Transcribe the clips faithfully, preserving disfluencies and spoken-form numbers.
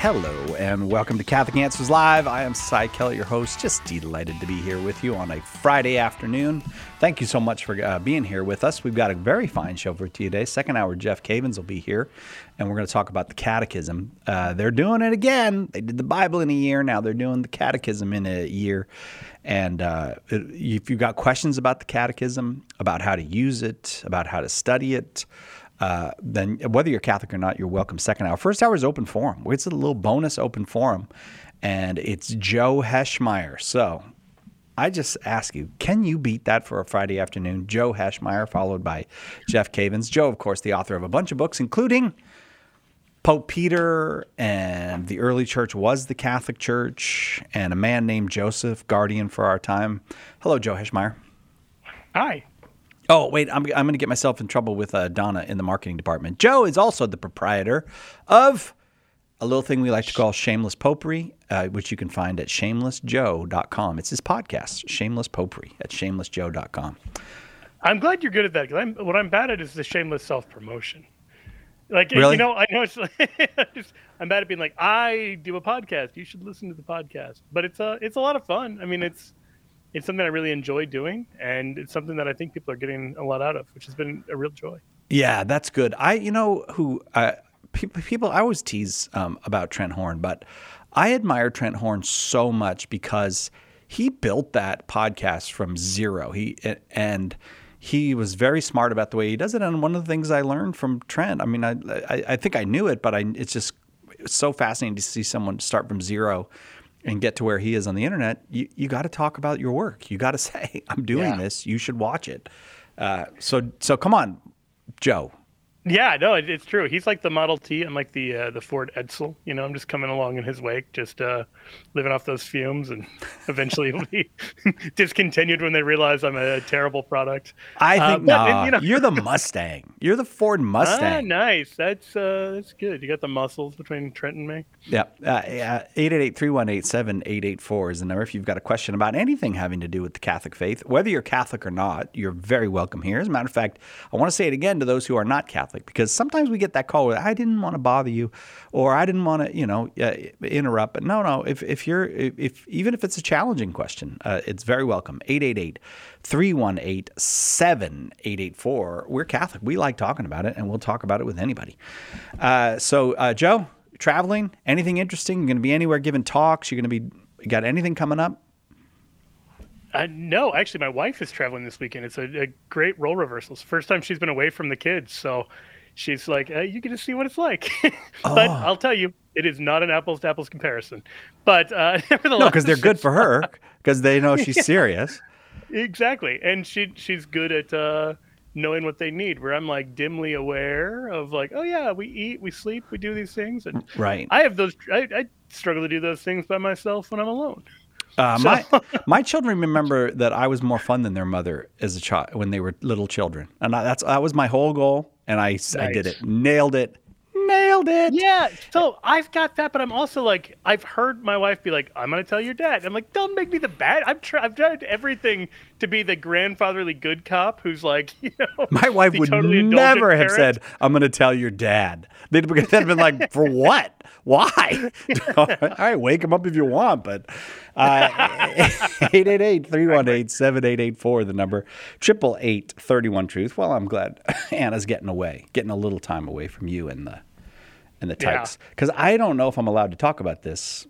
Hello and welcome to Catholic Answers Live. I am Cy Kellett, your host. Just delighted to be here with you on a Friday afternoon. Thank you so much for uh, being here with us. We've got a very fine show for you today. Second hour, Jeff Cavins will be here, and we're going to talk about the Catechism. Uh, they're doing it again. They did the Bible in a year. Now they're doing the Catechism in a year. And uh, if you've got questions about the Catechism, about how to use it, about how to study it, Uh, then whether you're Catholic or not, you're welcome. Second hour. First hour is open forum. It's a little bonus open forum, and it's Joe Heschmeyer. So I just ask you, can you beat that for a Friday afternoon? Joe Heschmeyer, followed by Jeff Cavins. Joe, of course, the author of a bunch of books, including Pope Peter and The Early Church Was the Catholic Church, and A Man Named Joseph, Guardian for Our Time. Hello, Joe Heschmeyer. Hi. Oh, wait, I'm, I'm going to get myself in trouble with uh, Donna in the marketing department. Joe is also the proprietor of a little thing we like to call Shameless Popery, uh, which you can find at shameless joe dot com. It's his podcast, Shameless Popery, at shameless joe dot com. I'm glad you're good at that, because I'm, what I'm bad at is the shameless self-promotion. Like, Really? you know, I know it's like, just, I'm bad at being like, I do a podcast. You should listen to the podcast. But it's a, it's a lot of fun. I mean, it's, It's something I really enjoy doing, and it's something that I think people are getting a lot out of, which has been a real joy. Yeah, that's good. I, you know, who uh, people, people, I always tease um, about Trent Horn, but I admire Trent Horn so much because he built that podcast from zero. He and he was very smart about the way he does it. And one of the things I learned from Trent, I mean, I, I, I think I knew it, but I, it's just it's so fascinating to see someone start from zero and get to where he is on the internet. You you got to talk about your work. You got to say, I'm doing Yeah. this. You should watch it. Uh, so so come on, Joe. Yeah, no, it, it's true. He's like the Model T. I'm like the uh, the Ford Edsel. You know, I'm just coming along in his wake, just uh, living off those fumes, and eventually it'll be discontinued when they realize I'm a terrible product. I think uh, but, nah, you know, you're the Mustang. You're the Ford Mustang. Ah, nice. That's uh, that's good. You got the muscles between Trent and me. Yeah. Uh, eight eight eight, three one eight, seven eight eight four is the number. If you've got a question about anything having to do with the Catholic faith, whether you're Catholic or not, you're very welcome here. As a matter of fact, I want to say it again to those who are not Catholic, because sometimes we get that call where I didn't want to bother you, or I didn't want to, you know, uh, interrupt. But no, no. If if you're if, if even if it's a challenging question, uh, it's very welcome. eight eight eight, three one eight, seven eight eight four. We're Catholic. We like talking about it, and we'll talk about it with anybody. Uh, so, uh, Joe, traveling, anything interesting? You're going to be anywhere giving talks? You're going to be you got anything coming up? Uh, no, actually, my wife is traveling this weekend. It's a, a great role reversals. First time she's been away from the kids, so she's like, uh, "You get to see what it's like." But Oh. I'll tell you, it is not an apples to apples comparison. But uh, nevertheless, No, because they're good for her, because they know she's serious. Exactly, and she she's good at uh, knowing what they need. Where I'm like dimly aware of like, oh yeah, we eat, we sleep, we do these things, and Right. I have those. I, I struggle to do those things by myself when I'm alone. Uh, So- my my children remember that I was more fun than their mother as a child when they were little children, and I, that's that was my whole goal, and I I did Nice. it, nailed it, nailed it. Yeah, so I've got that, but I'm also like, I've heard my wife be like, I'm going to tell your dad. I'm like, don't make me the bad. I've, tr- I've tried everything to be the grandfatherly good cop who's like, you know. My wife the would totally indulgent never have parent. said, "I'm going to tell your dad." They'd, they'd have been like, "For what? Why?" All right, wake him up if you want, but uh, eight eight eight, three one eight, seven eight eight four, the number, triple eight, thirty-one truth. Well, I'm glad Anna's getting away, getting a little time away from you and the and the Yeah. tykes, because I don't know if I'm allowed to talk about this,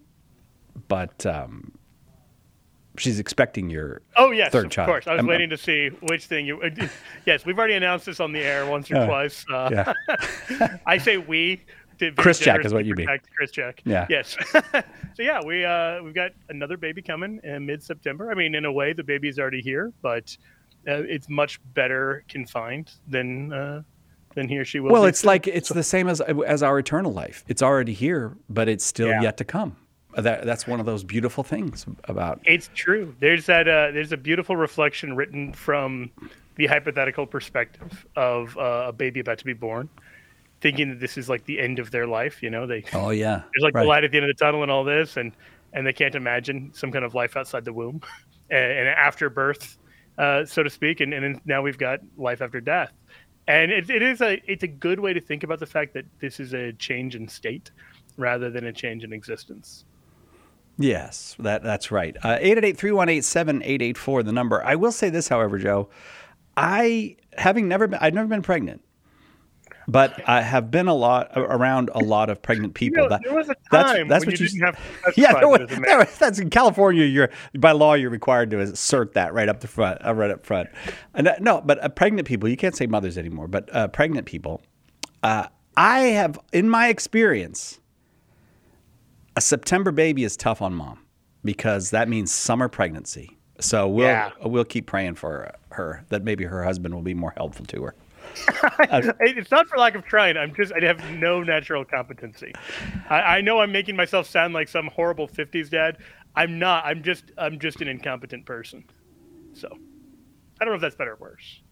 but um, she's expecting your Oh, yes, third of child. course. I was I'm- waiting to see which thing you. Yes, we've already announced this on the air once or Yeah. twice. Uh, Yeah. I say we. to be Chris Jack generous is what to you mean. protect Chris Jack. Yeah. Yes. So yeah, we uh we've got another baby coming in mid-September. I mean, in a way, the baby's already here, but uh, it's much better confined than uh, than he or she will. Well, be it's soon. like it's the same as as our eternal life. It's already here, but it's still Yeah. yet to come. That that's one of those beautiful things about. It's true. There's that. Uh, there's a beautiful reflection written from the hypothetical perspective of uh, a baby about to be born, thinking that this is like the end of their life. You know, they Oh yeah, there's like right. the light at the end of the tunnel and all this, and and they can't imagine some kind of life outside the womb and, and after birth, uh, so to speak. And and then now we've got life after death, and it, it is a it's a good way to think about the fact that this is a change in state. rather than a change in existence. Yes, that that's right. Uh, eight eight eight, three one eight, seven eight eight four, the number. I will say this, however, Joe. I, having never been, I've never been pregnant, but I have been a lot around a lot of pregnant people. You know, that, there was a that's, time that's when what you you, didn't have to specify yeah, there was, that as a there man. was- that's in California. You're by law, you're required to assert that right up the front, uh, right up front. And, uh, no, but uh, pregnant people, you can't say mothers anymore, but uh, pregnant people, uh, I have, in my experience, a September baby is tough on mom because that means summer pregnancy. So we'll Yeah. we'll keep praying for her that maybe her husband will be more helpful to her. It's not for lack of trying. I'm just, I have no natural competency. I, I know I'm making myself sound like some horrible fifties dad. I'm not. I'm just, I'm just an incompetent person. So I don't know if that's better or worse.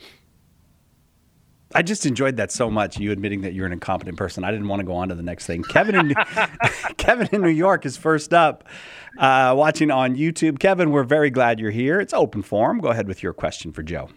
I just enjoyed that so much. You admitting that you're an incompetent person. I didn't want to go on to the next thing. Kevin in Kevin in New York is first up, uh, watching on YouTube. Kevin, we're very glad you're here. It's open forum. Go ahead with your question for Joe.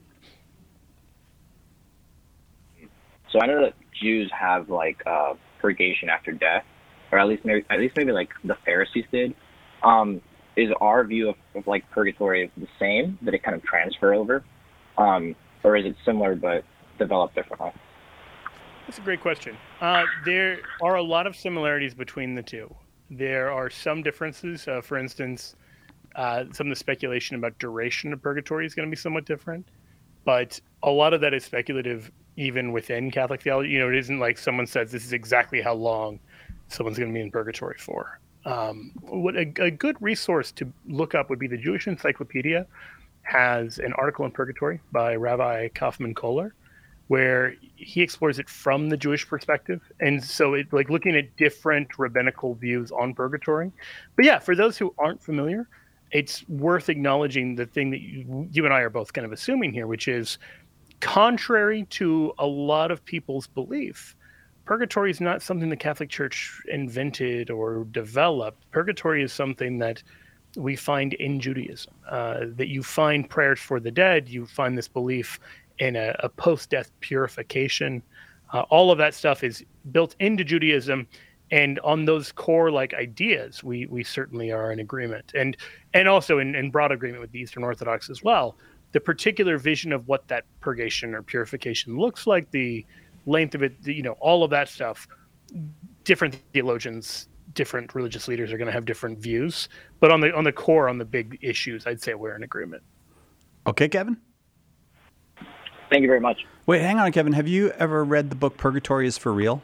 So I know that Jews have like uh, purgation after death, or at least maybe at least maybe like the Pharisees did. Um, is our view of, of like purgatory the same? Did it kind of transfer over, um, or is it similar but developed differently? That's a great question. Uh, there are a lot of similarities between the two. There are some differences. Uh, for instance, uh, some of the speculation about duration of purgatory is going to be somewhat different, but a lot of that is speculative even within Catholic theology. You know, it isn't like someone says this is exactly how long someone's going to be in purgatory for. Um, what a, a good resource to look up would be the Jewish Encyclopedia has an article on purgatory by Rabbi Kaufman Kohler, where he explores it from the Jewish perspective. And so it like looking at different rabbinical views on purgatory. But yeah, for those who aren't familiar, it's worth acknowledging the thing that you, you and I are both kind of assuming here, which is contrary to a lot of people's belief, purgatory is not something the Catholic Church invented or developed. Purgatory is something that we find in Judaism, uh, that you find prayers for the dead, you find this belief in a, a post-death purification. Uh, all of that stuff is built into Judaism, and on those core like ideas, we we certainly are in agreement, and and also in, in broad agreement with the Eastern Orthodox as well. The particular vision of what that purgation or purification looks like, the length of it, the, you know, all of that stuff. Different theologians, different religious leaders are going to have different views, but on the on the core, on the big issues, I'd say we're in agreement. Okay, Kevin? Thank you very much. Wait, hang on, Kevin. Have you ever read the book Purgatory is for Real?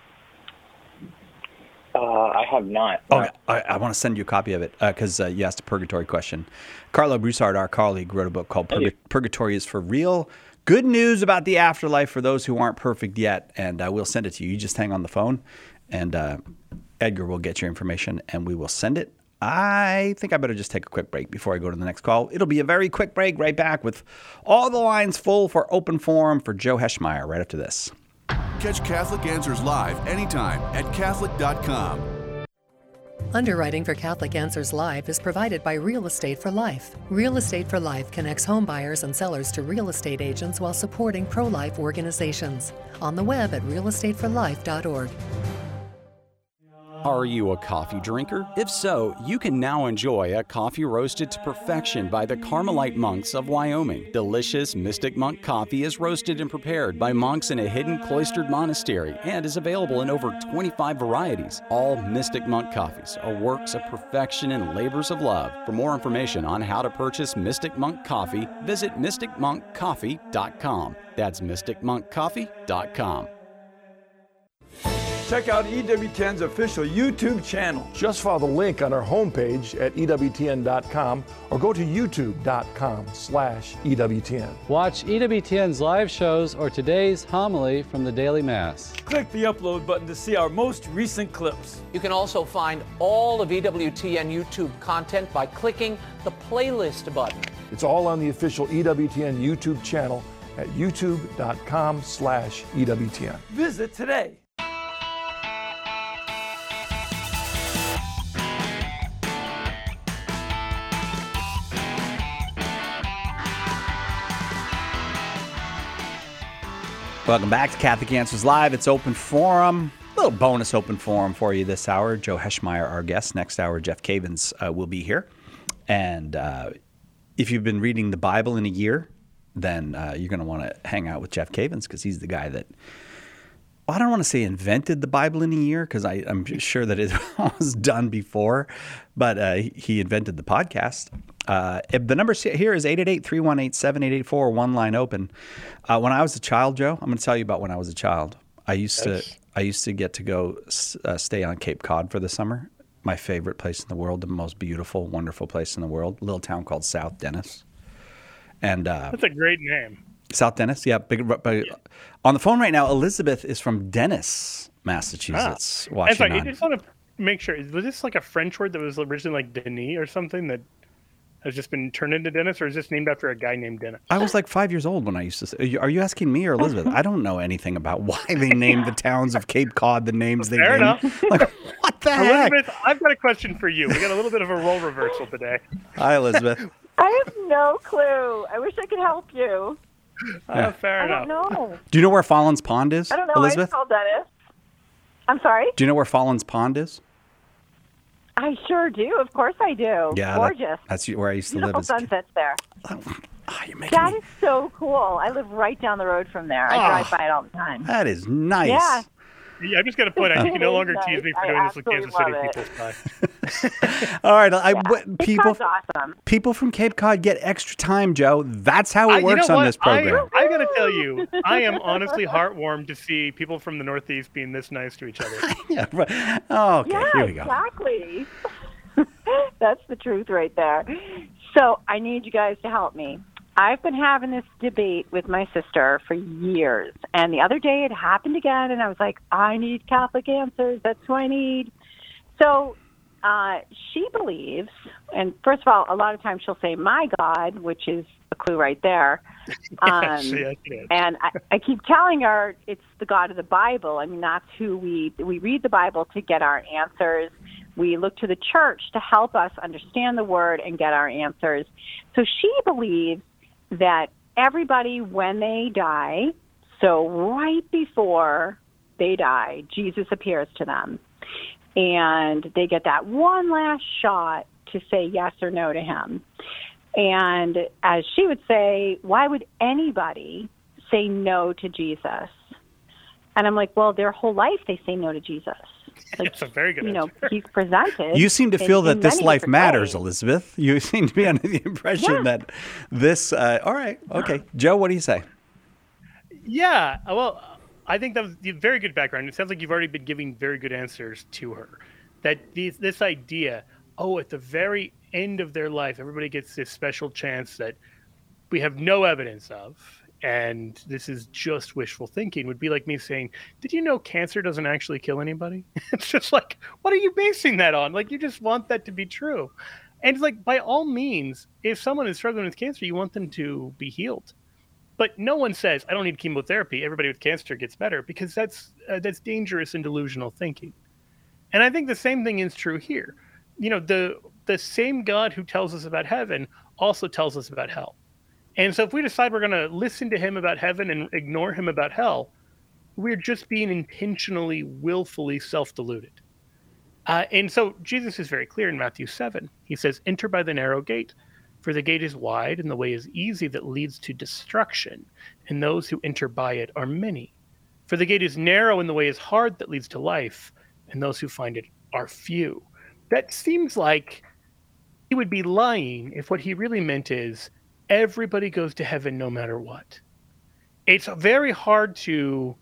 Uh, I have not. Oh, I, I want to send you a copy of it because uh, uh, you asked a purgatory question. Carlo Broussard, our colleague, wrote a book called Purg- Purgatory is for Real. Good news about the afterlife for those who aren't perfect yet, and uh, we'll send it to you. You just hang on the phone, and uh, Edgar will get your information, and we will send it. I think I better just take a quick break before I go to the next call. It'll be a very quick break, right back with all the lines full for open forum for Joe Heschmeyer right after this. Catch Catholic Answers live anytime at Catholic dot com. Underwriting for Catholic Answers Live is provided by Real Estate for Life. Real Estate for Life connects home buyers and sellers to real estate agents while supporting pro-life organizations. On the web at real estate for life dot org. Are you a coffee drinker? If so, you can now enjoy a coffee roasted to perfection by the Carmelite monks of Wyoming. Delicious Mystic Monk coffee is roasted and prepared by monks in a hidden cloistered monastery and is available in over twenty-five varieties. All Mystic Monk coffees are works of perfection and labors of love. For more information on how to purchase Mystic Monk coffee, visit mystic monk coffee dot com. That's mystic monk coffee dot com. Check out E W T N's official YouTube channel. Just follow the link on our homepage at E W T N dot com or go to YouTube dot com slash E W T N. Watch E W T N's live shows or today's homily from the Daily Mass. Click the upload button to see our most recent clips. You can also find all of E W T N YouTube content by clicking the playlist button. It's all on the official E W T N YouTube channel at YouTube dot com slash E W T N. Visit today. Welcome back to Catholic Answers Live. It's open forum. A little bonus open forum for you this hour. Joe Heschmeyer, our guest. Next hour, Jeff Cavins uh, will be here. And uh, if you've been reading the Bible in a year, then uh, you're going to want to hang out with Jeff Cavins because he's the guy that, well, I don't want to say invented the Bible in a year because I'm sure that it was done before, but uh, he invented the podcast. Uh, the number here is eight eight eight, three one eight, seven eight eight four, one line open. Uh, when I was a child, Joe, I'm going to tell you about when I was a child. I used yes. to I used to get to go uh, stay on Cape Cod for the summer. My favorite place in the world, the most beautiful, wonderful place in the world, a little town called South Dennis. And uh, that's a great name. South Dennis, yeah. Big, big, yeah. On the phone right now, Elizabeth is from Dennis, Massachusetts. Ah. Watching sorry, on. I just want to make sure, was this like a French word that was originally like Denis or something that has just been turned into Dennis, or is this named after a guy named Dennis? I was like five years old when I used to say, are you asking me or Elizabeth? I don't know anything about why they named the towns of Cape Cod the names they Fair named. Enough. Like, what the heck? Elizabeth, I've got a question for you. We got a little bit of a role reversal today. Hi, Elizabeth. I have no clue. I wish I could help you. Uh, yeah. Fair I enough. don't know. Do you know where Fallon's Pond is, I don't know. Elizabeth? I called Dennis. I'm sorry? Do you know where Fallon's Pond is? I sure do. Of course I do. Yeah, gorgeous. That, that's where I used to Beautiful live. Beautiful sunsets there. Oh, oh, you're making that me... is so cool. I live right down the road from there. I oh, drive by it all the time. That is nice. Yeah. Yeah, I'm just going to point out, you can no longer nice. tease me for I doing this with Kansas City it. People's Pie. All right. I, yeah. w- people, awesome. people from Cape Cod get extra time, Joe. That's how it I, works you know on what? this program. I, I got to tell you, I am honestly heartwarmed to see people from the Northeast being this nice to each other. yeah. Right. Oh, okay. Yeah, Here we go. Exactly. That's the truth right there. So I need you guys to help me. I've been having this debate with my sister for years, and the other day it happened again, and I was like, I need Catholic answers. That's who I need. So uh, she believes, and first of all, a lot of times she'll say, my God, which is a clue right there. Um, yes, yes, yes. And I, I keep telling her it's the God of the Bible. I mean, that's who we, we read the Bible to get our answers. We look to the church to help us understand the word and get our answers. So she believes that everybody, when they die, so right before they die, Jesus appears to them. And they get that one last shot to say yes or no to him. And as she would say, why would anybody say no to Jesus? And I'm like, well, their whole life they say no to Jesus. Like, That's a very good you know, answer. he's presented. You seem to feel in, that in this many life different matters, ways. Elizabeth. You seem to be under the impression Yeah. that this. Uh, all right, okay, Joe, what do you say? Yeah, well, I think that was a very good background. It sounds like you've already been giving very good answers to her. That these, this idea, oh, at the very end of their life, everybody gets this special chance that we have no evidence of, and this is just wishful thinking, would be like me saying, did you know cancer doesn't actually kill anybody? It's just like, what are you basing that on? Like, you just want that to be true. And it's like, by all means, if someone is struggling with cancer, you want them to be healed. But no one says, I don't need chemotherapy. Everybody with cancer gets better, because that's uh, that's dangerous and delusional thinking. And I think the same thing is true here. You know, the the same God who tells us about heaven also tells us about hell. And so if we decide we're going to listen to him about heaven and ignore him about hell, we're just being intentionally, willfully self-deluded. Uh, and so Jesus is very clear in Matthew seven. He says, enter by the narrow gate, for the gate is wide and the way is easy that leads to destruction, and those who enter by it are many. For the gate is narrow and the way is hard that leads to life, and those who find it are few. That seems like he would be lying if what he really meant is everybody goes to heaven no matter what. It's very hard to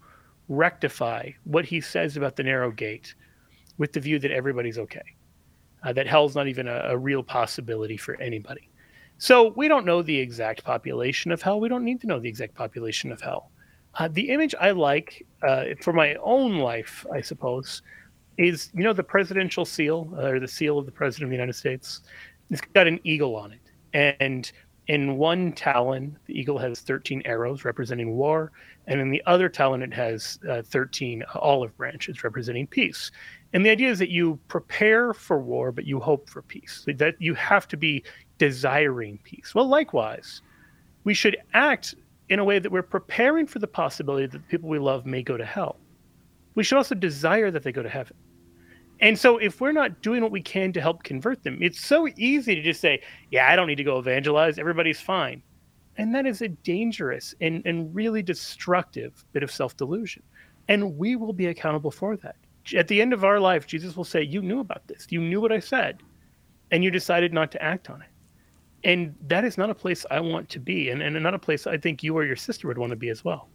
rectify what he says about the narrow gate with the view that everybody's okay, uh, that hell's not even a, a real possibility for anybody. So we don't know the exact population of hell. We don't need to know the exact population of hell. Uh, the image I like uh, for my own life, I suppose, is, you know, the presidential seal, uh, or the seal of the President of the United States. It's got an eagle on it. And in one talon, the eagle has thirteen arrows representing war. And in the other talon, it has uh, thirteen olive branches representing peace. And the idea is that you prepare for war, but you hope for peace. That you have to be desiring peace. Well, likewise, we should act in a way that we're preparing for the possibility that the people we love may go to hell. we should also desire that they go to heaven. And so if we're not doing what we can to help convert them, it's so easy to just say, yeah, I don't need to go evangelize. Everybody's fine. And that is a dangerous and, and really destructive bit of self-delusion. And we will be accountable for that. At the end of our life, Jesus will say, you knew about this. You knew what I said, and you decided not to act on it. And that is not a place I want to be, and, and not a place I think you or your sister would want to be as well.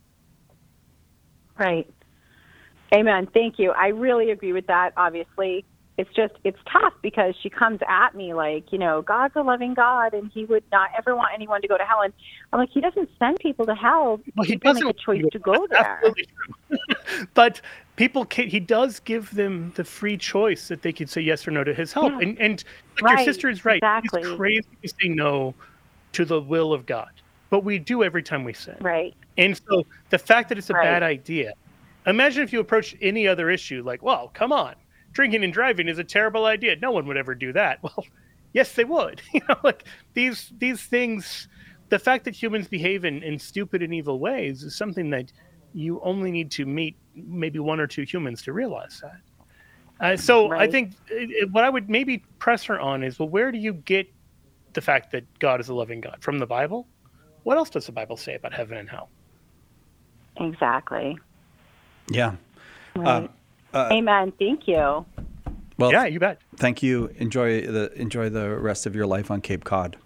Right. Amen. Thank you. I really agree with that, obviously. It's just, it's tough because she comes at me like, you know, God's a loving God and he would not ever want anyone to go to hell. And I'm like, he doesn't send people to hell. Well, he people doesn't make a choice to go That's there. absolutely true. But people can, he does give them the free choice that they can say yes or no to his help. Yeah. And, and like Right, your sister is right. exactly. It's crazy to say no to the will of God. But we do every time we sin. Right. And so the fact that it's a Right. bad idea, imagine if you approach any other issue like, well, come on, drinking and driving is a terrible idea. No one would ever do that. Well, yes, they would. You know, like these these things, the fact that humans behave in, in stupid and evil ways is something that you only need to meet maybe one or two humans to realize that. Uh, so I Right. think it, it- what I would maybe press her on is, well, where do you get the fact that God is a loving God? From the Bible? What else does the Bible say about heaven and hell? Exactly. Yeah. Right. Uh, Amen. Thank you. Well, Yeah, you bet. thank you. Enjoy the enjoy the rest of your life on Cape Cod.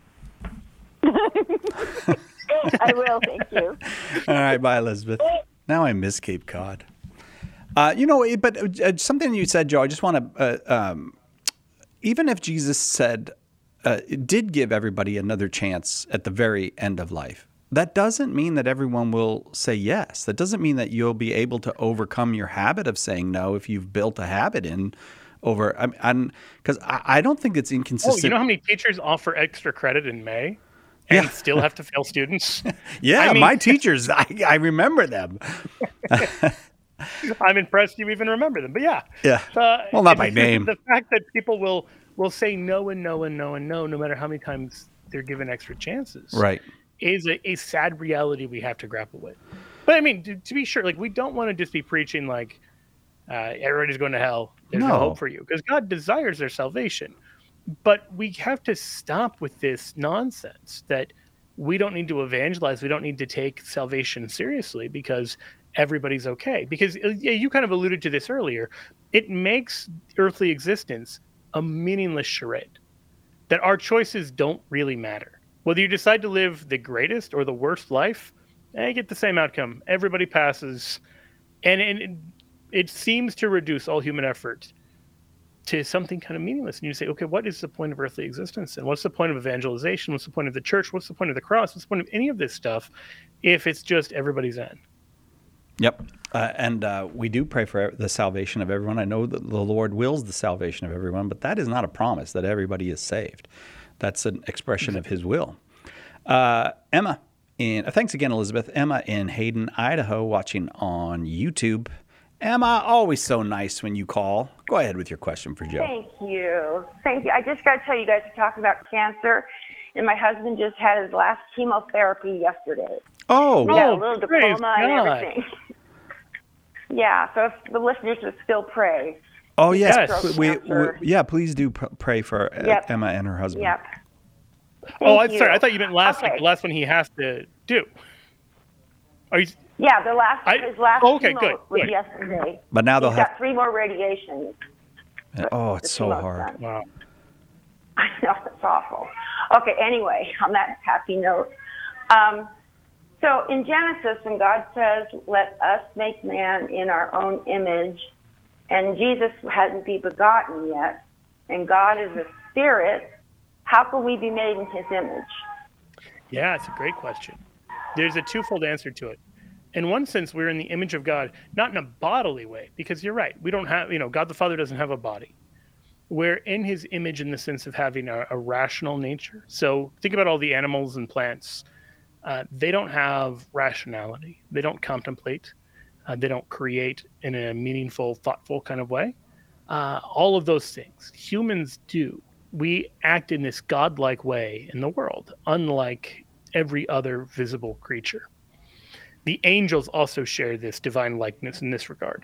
I will. Thank you. All right, bye, Elizabeth. Now I miss Cape Cod. Uh, you know, it- but uh, something you said, Joe, I just want to, uh, um, even if Jesus said, uh, did give everybody another chance at the very end of life, that doesn't mean that everyone will say yes. That doesn't mean that you'll be able to overcome your habit of saying no if you've built a habit in over, I'm, because I, I don't think it's Oh, inconsistent. you know how many teachers offer extra credit in May and Yeah. still have to fail students? yeah, I mean- my teachers, I, I remember them. I'm impressed you even remember them. But yeah. Yeah. Uh, Well, not and by the- name. The fact that people will, will say no and no and no and no, no matter how many times they're given extra chances. Right. Is a, a sad reality we have to grapple with. But I mean, to, to be sure, like we don't want to just be preaching like uh, everybody's going to hell. There's no. No. hope for you, because God desires their salvation. But we have to stop with this nonsense that we don't need to evangelize. We don't need to take salvation seriously because everybody's okay. Because uh, yeah, you kind of alluded to this earlier. It makes earthly existence a meaningless charade. That our choices don't really matter. Whether you decide to live the greatest or the worst life, eh, you get the same outcome. Everybody passes. And, and it, it seems to reduce all human effort to something kind of meaningless. And you say, okay, what is the point of earthly existence? And what's the point of evangelization? What's the point of the church? What's the point of the cross? What's the point of any of this stuff if it's just everybody's in? Yep. Uh, and uh, we do pray for the salvation of everyone. I know that the Lord wills the salvation of everyone, but that is not a promise that everybody is saved. That's an expression of his will. Uh, Emma, in, uh, thanks again, Elizabeth. Emma in Hayden, Idaho, watching on YouTube. Emma, always so nice when you call. Go ahead with your question for Joe. Thank you. Thank you. I just got to tell you guys are talking about cancer, and my husband just had his last chemotherapy yesterday. Oh, We got a oh, little praise diploma and God. everything. Yeah, so if the listeners would still pray. Oh, yes. Yes. We, we, Cancer. yeah, please do pr- pray for uh, Yep. Emma and her husband. Yep. Oh, Thank I'm sorry. you. I thought you meant last Okay. week, the last one he has to do. Are you? Yeah, the last I- his last oh, okay, chemo good, was good. yesterday. But now they'll He's have. got three more radiations. Oh, it's the so chemo's hard. done. Wow. I know, it's awful. Okay, anyway, on that happy note. Um, so in Genesis, when God says, let us make man in our own image, and Jesus hadn't been begotten yet, and God is a spirit, how can we be made in his image? Yeah, it's a great question. There's a twofold answer to it. In one sense, we're in the image of God, not in a bodily way, because you're right. We don't have, you know, God the Father doesn't have a body. We're in his image in the sense of having a, a rational nature. So think about all the animals and plants. Uh, they don't have rationality. They don't contemplate. Uh, they don't create in a meaningful, thoughtful kind of way. Uh, all of those things. Humans do. We act in this godlike way in the world, unlike every other visible creature. The angels also share this divine likeness in this regard.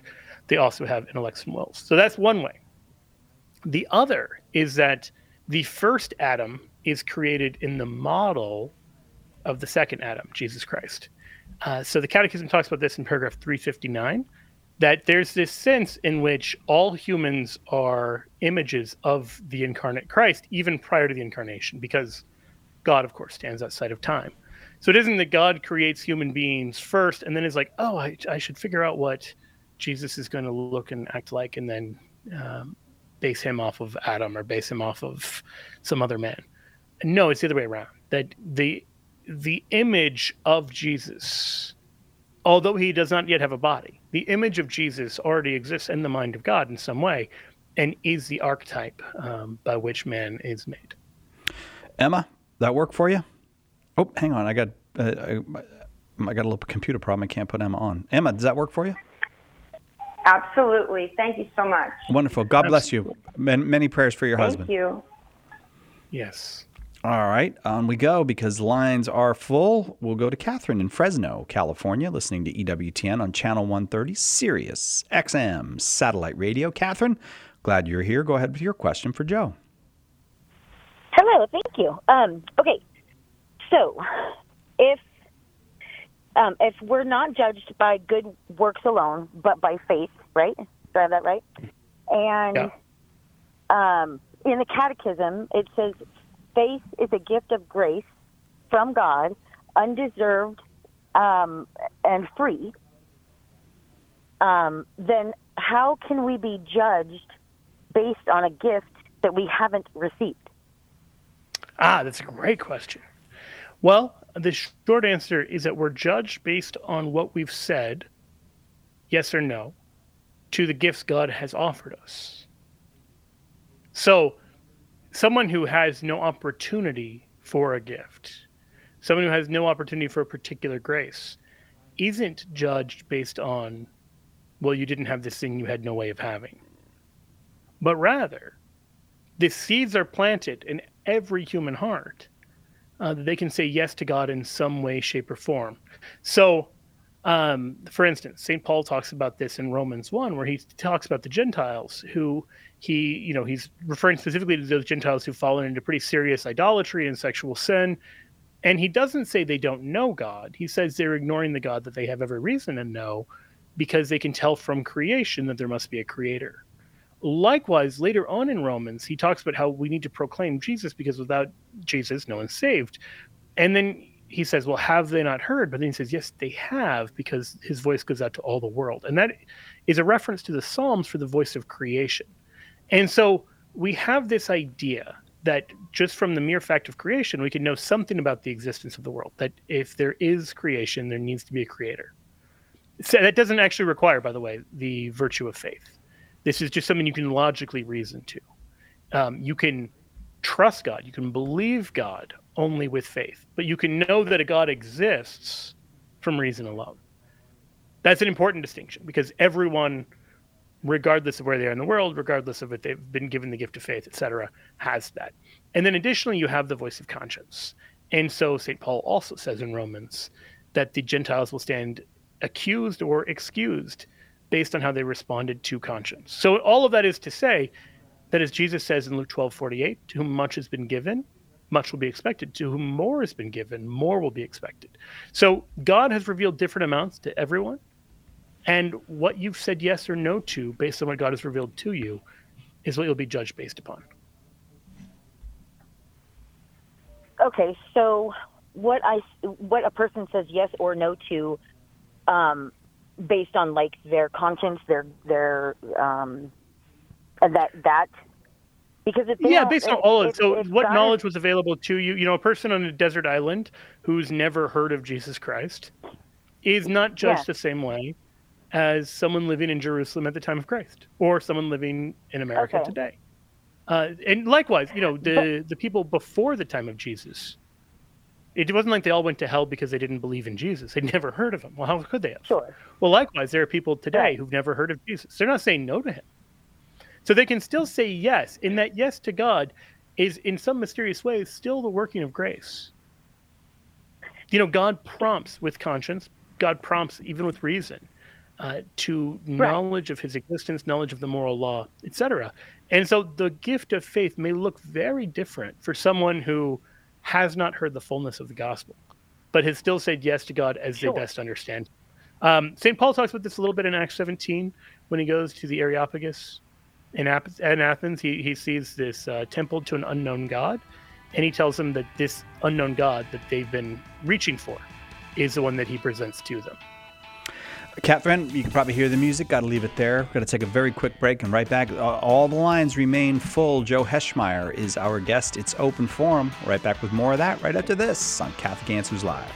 they also have intellects and wills. So that's one way. The other is that the first Adam is created in the model of the second Adam, Jesus Christ. Uh, so the Catechism talks about this in paragraph three fifty-nine, that there's this sense in which all humans are images of the incarnate Christ, even prior to the incarnation, because God, of course, stands outside of time. So it isn't that God creates human beings first and then is like, oh, I, I should figure out what Jesus is going to look and act like, and then um, base him off of Adam or base him off of some other man. No, it's the other way around. That the the image of Jesus, although he does not yet have a body, the image of Jesus already exists in the mind of God in some way, and is the archetype um, by which man is made. Emma, that work for you? Oh, hang on. I got uh, I, I got a little computer problem. I can't put Emma on. Emma, does that work for you? Absolutely. Thank you so much. Wonderful. God bless you. Many, many prayers for your Thank husband. Thank you. Yes. All right. On we go because lines are full. We'll go to Catherine in Fresno, California, listening to E W T N on Channel one thirty, Sirius X M Satellite Radio. Catherine, glad you're here. Go ahead with your question for Joe. Hello. Thank you. Um, okay. So, if um, if we're not judged by good works alone, but by faith, right? Do I have that right? And yeah. um, in the Catechism, it says, faith is a gift of grace from God, undeserved um, and free. Um, then how can we be judged based on a gift that we haven't received? Ah, that's a great question. Well, the short answer is that we're judged based on what we've said, yes or no, to the gifts God has offered us. So, someone who has no opportunity for a gift, someone who has no opportunity for a particular grace, isn't judged based on, well, you didn't have this thing you had no way of having. But rather, the seeds are planted in every human heart uh, that they can say yes to God in some way, shape, or form. So, um, for instance, Saint Paul talks about this in Romans one, where he talks about the Gentiles who he, you know, he's referring specifically to those Gentiles who've fallen into pretty serious idolatry and sexual sin. And he doesn't say they don't know God. He says they're ignoring the God that they have every reason to know because they can tell from creation that there must be a creator. Likewise, later on in Romans, he talks about how we need to proclaim Jesus because without Jesus, no one's saved. And then he says, well, have they not heard? But then he says, yes, they have, because his voice goes out to all the world. And that is a reference to the Psalms for the voice of creation. And so we have this idea that just from the mere fact of creation, we can know something about the existence of the world, that if there is creation, there needs to be a creator. So that doesn't actually require, by the way, the virtue of faith. This is just something you can logically reason to. Um, you can trust God. You can believe God only with faith. But you can know that a God exists from reason alone. That's an important distinction because everyone, regardless of where they are in the world, regardless of if they've been given the gift of faith, et cetera, has that. And then additionally, you have the voice of conscience. And so Saint Paul also says in Romans that the Gentiles will stand accused or excused based on how they responded to conscience. So all of that is to say that, as Jesus says in Luke twelve forty-eight, to whom much has been given, much will be expected. To whom more has been given, more will be expected. So God has revealed different amounts to everyone. And what you've said yes or no to, based on what God has revealed to you, is what you'll be judged based upon. Okay, so what I what a person says yes or no to, um, based on like their conscience, their their um, that that because if they yeah, don't- based on if- all of if- it. So if what God knowledge is- was available to you? You know, a person on a desert island who's never heard of Jesus Christ is not judged Yeah. the same way as someone living in Jerusalem at the time of Christ or someone living in America Okay. today. Uh, and likewise, you know, the, the people before the time of Jesus, it wasn't like they all went to hell because they didn't believe in Jesus. They'd never heard of him. Well, how could they have? Sure. Well, likewise, there are people today Right. who've never heard of Jesus. They're not saying no to him. So they can still say yes. And that yes to God is, in some mysterious way, still the working of grace. You know, God prompts with conscience. God prompts even with reason. uh, to knowledge of his existence, knowledge of the moral law, et cetera. And so the gift of faith may look very different for someone who has not heard the fullness of the gospel, but has still said yes to God as Sure. they best understand. Um, Saint Paul talks about this a little bit in Acts seventeen when he goes to the Areopagus in, Ap- in Athens. He, he sees this uh, temple to an unknown God, and he tells them that this unknown God that they've been reaching for is the one that he presents to them. Catherine, you can probably hear the music. Got to leave it there. Got to take a very quick break and right back. All the lines remain full. Joe Heschmeyer is our guest. It's open forum. Right back with more of that right after this on Catholic Answers Live.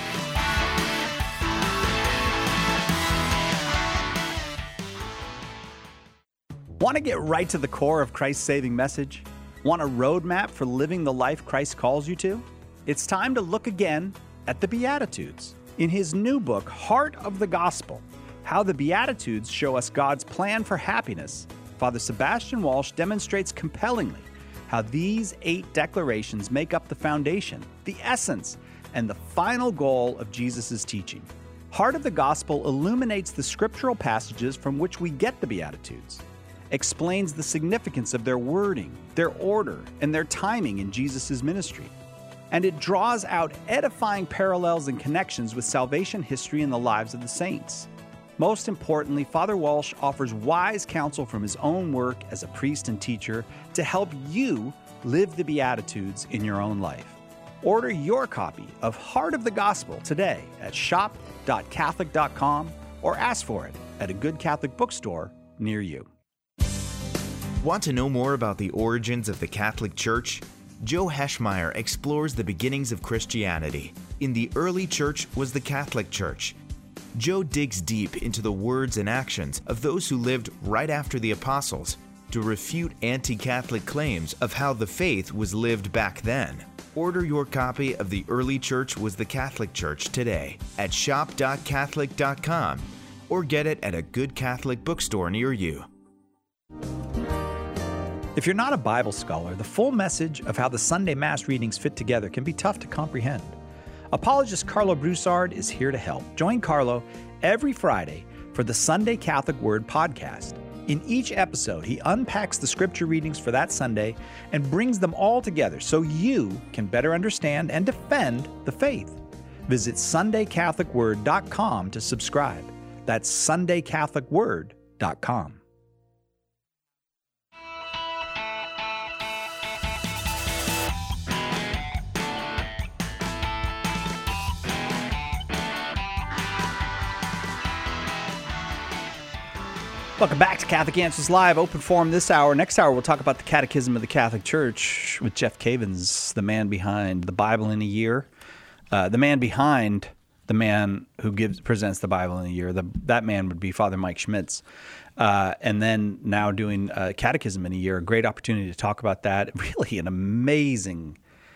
Want to get right to the core of Christ's saving message? Want a roadmap for living the life Christ calls you to? It's time to look again at the Beatitudes. In his new book, Heart of the Gospel, How the Beatitudes Show Us God's Plan for Happiness, Father Sebastian Walsh demonstrates compellingly how these eight declarations make up the foundation, the essence, and the final goal of Jesus' teaching. Heart of the Gospel illuminates the scriptural passages from which we get the Beatitudes, explains the significance of their wording, their order, and their timing in Jesus' ministry. And it draws out edifying parallels and connections with salvation history and the lives of the saints. Most importantly, Father Walsh offers wise counsel from his own work as a priest and teacher to help you live the Beatitudes in your own life. Order your copy of Heart of the Gospel today at shop dot catholic dot com or ask for it at a good Catholic bookstore near you. Want to know more about the origins of the Catholic Church? Joe Heschmeyer explores the beginnings of Christianity. In the early church was the Catholic Church. Joe digs deep into the words and actions of those who lived right after the apostles to refute anti-Catholic claims of how the faith was lived back then. Order your copy of The Early Church Was the Catholic Church today at shop dot catholic dot com or get it at a good Catholic bookstore near you. If you're not a Bible scholar, the full message of how the Sunday Mass readings fit together can be tough to comprehend. Apologist Carlo Broussard is here to help. Join Carlo every Friday for the Sunday Catholic Word podcast. In each episode, he unpacks the scripture readings for that Sunday and brings them all together so you can better understand and defend the faith. Visit sunday catholic word dot com to subscribe. That's sunday catholic word dot com. Welcome back to Catholic Answers Live, open forum this hour. Next hour, we'll talk about the Catechism of the Catholic Church with Jeff Cavins, the man behind the Bible in a Year, uh, the man behind the man who gives presents the Bible in a Year. The, that man would be Father Mike Schmitz. Uh, and then now doing uh, Catechism in a Year, a great opportunity to talk about that. Really an amazing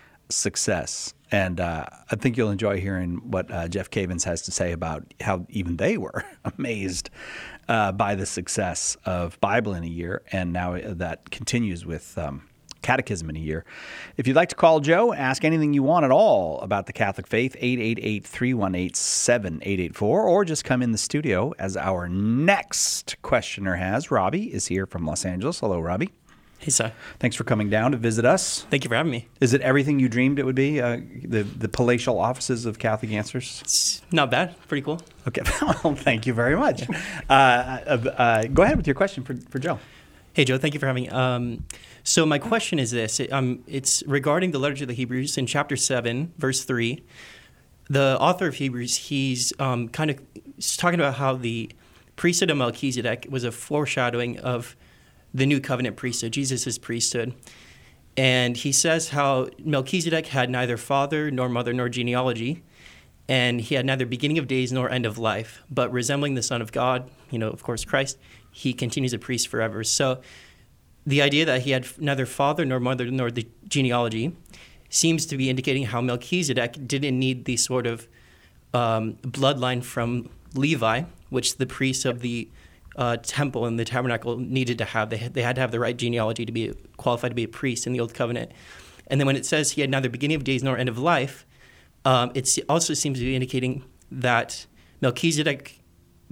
success. And uh, I think you'll enjoy hearing what uh, Jeff Cavins has to say about how even they were amazed uh, by the success of Bible in a Year, and now that continues with um, Catechism in a Year. If you'd like to call Joe, ask anything you want at all about the Catholic faith, eight eight eight, three one eight, seven eight eight four, or just come in the studio as our next questioner has. Robbie is here from Los Angeles. Hello, Robbie. Hey, Si. Thanks for coming down to visit us. Thank you for having me. Is it everything you dreamed it would be, uh, the, the palatial offices of Catholic Answers? It's not bad. Pretty cool. Okay. Well, thank you very much. uh, uh, uh, go ahead with your question for, for Joe. Hey, Joe. Thank you for having me. Um, so my question is this. It, um, it's regarding the letter to the Hebrews in chapter seven, verse three. The author of Hebrews, he's um, kind of talking about how the priesthood of Melchizedek was a foreshadowing of the new covenant priesthood, Jesus' priesthood. And he says how Melchizedek had neither father nor mother nor genealogy, and he had neither beginning of days nor end of life, but resembling the Son of God, you know, of course, Christ, he continues a priest forever. So the idea that he had neither father nor mother nor the genealogy seems to be indicating how Melchizedek didn't need the sort of um, bloodline from Levi, which the priests of the Uh, temple and the tabernacle needed to have. They had, they had to have the right genealogy to be qualified to be a priest in the Old Covenant. And then when it says he had neither beginning of days nor end of life, um, it also seems to be indicating that Melchizedek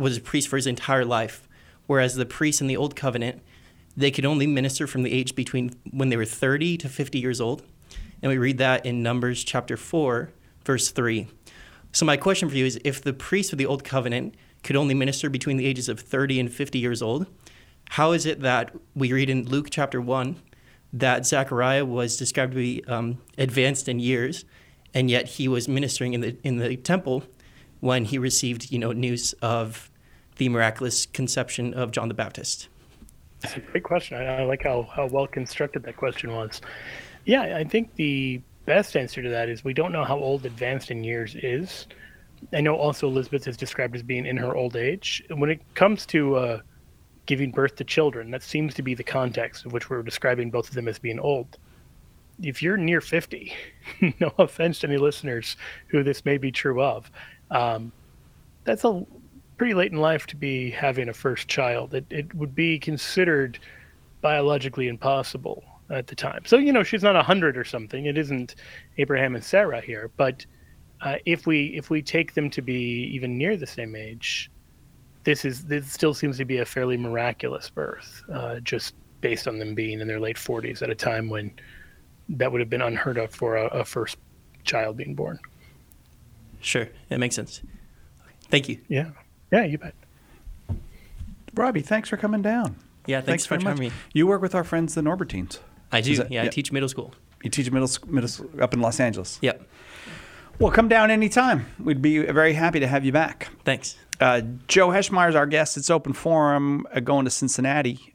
was a priest for his entire life, whereas the priests in the Old Covenant, they could only minister from the age between when they were thirty to fifty years old. And we read that in Numbers chapter four, verse three. So my question for you is, if the priests of the Old Covenant could only minister between the ages of thirty and fifty years old, how is it that we read in Luke chapter one that Zechariah was described to be um, advanced in years, and yet he was ministering in the in the temple when he received, you know, news of the miraculous conception of John the Baptist? That's a great question. I, I like how, how well constructed that question was. Yeah, I think the best answer to that is we don't know how old advanced in years is. I know also Elizabeth is described as being in her old age. When it comes to uh, giving birth to children, that seems to be the context of which we're describing both of them as being old. If you're near fifty, no offense to any listeners who this may be true of, um, that's a pretty late in life to be having a first child. It, it would be considered biologically impossible at the time. So, you know, she's not one hundred or something. It isn't Abraham and Sarah here. But uh, if we if we take them to be even near the same age, this is this still seems to be a fairly miraculous birth, uh, just based on them being in their late forties at a time when that would have been unheard of for a, a first child being born. Sure, that makes sense. Thank you. Yeah, yeah, you bet. Robbie, thanks for coming down. Yeah, thanks, thanks for having me. You work with our friends, the Norbertines. I do. That, yeah, yeah, I teach middle school. You teach middle middle school up in Los Angeles. Yep. Well, come down anytime. We'd be very happy to have you back. Thanks. Uh, Joe Heschmeyer is our guest. It's open forum uh, going to Cincinnati.